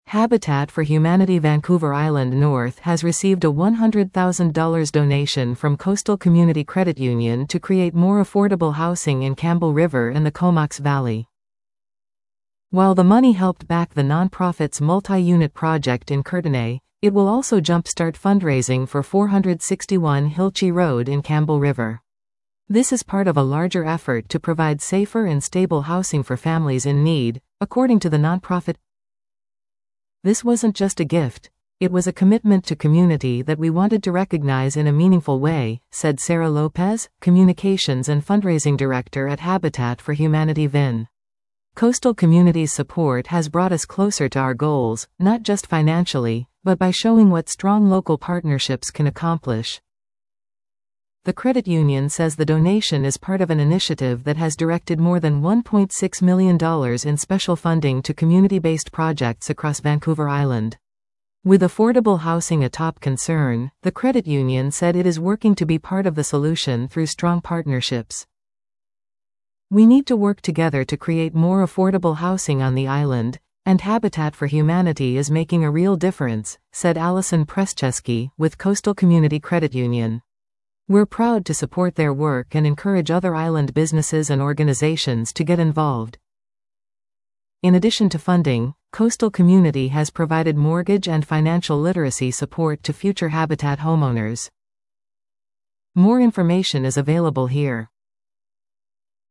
Habitat for Humanity Vancouver Island North has received a $100,000 donation from Coastal Community Credit Union to create more affordable housing in Campbell River and the Comox Valley. While the money helped back the nonprofit's multi-unit project in Courtenay, it will also jumpstart fundraising for 461 Hilchey Road in Campbell River. This is part of a larger effort to provide safer and stable housing for families in need, according to the nonprofit. This wasn't just a gift, it was a commitment to community that we wanted to recognize in a meaningful way, said Sarah Lopez, Communications and Fundraising Director at Habitat for Humanity VIN. Coastal community's support has brought us closer to our goals, not just financially, but by showing what strong local partnerships can accomplish. The credit union says the donation is part of an initiative that has directed more than $1.6 million in special funding to community-based projects across Vancouver Island. With affordable housing a top concern, the credit union said it is working to be part of the solution through strong partnerships. We need to work together to create more affordable housing on the island, and Habitat for Humanity is making a real difference, said Alison Prescheski with Coastal Community Credit Union. We're proud to support their work and encourage other island businesses and organizations to get involved. In addition to funding, Coastal Community has provided mortgage and financial literacy support to future Habitat homeowners. More information is available here.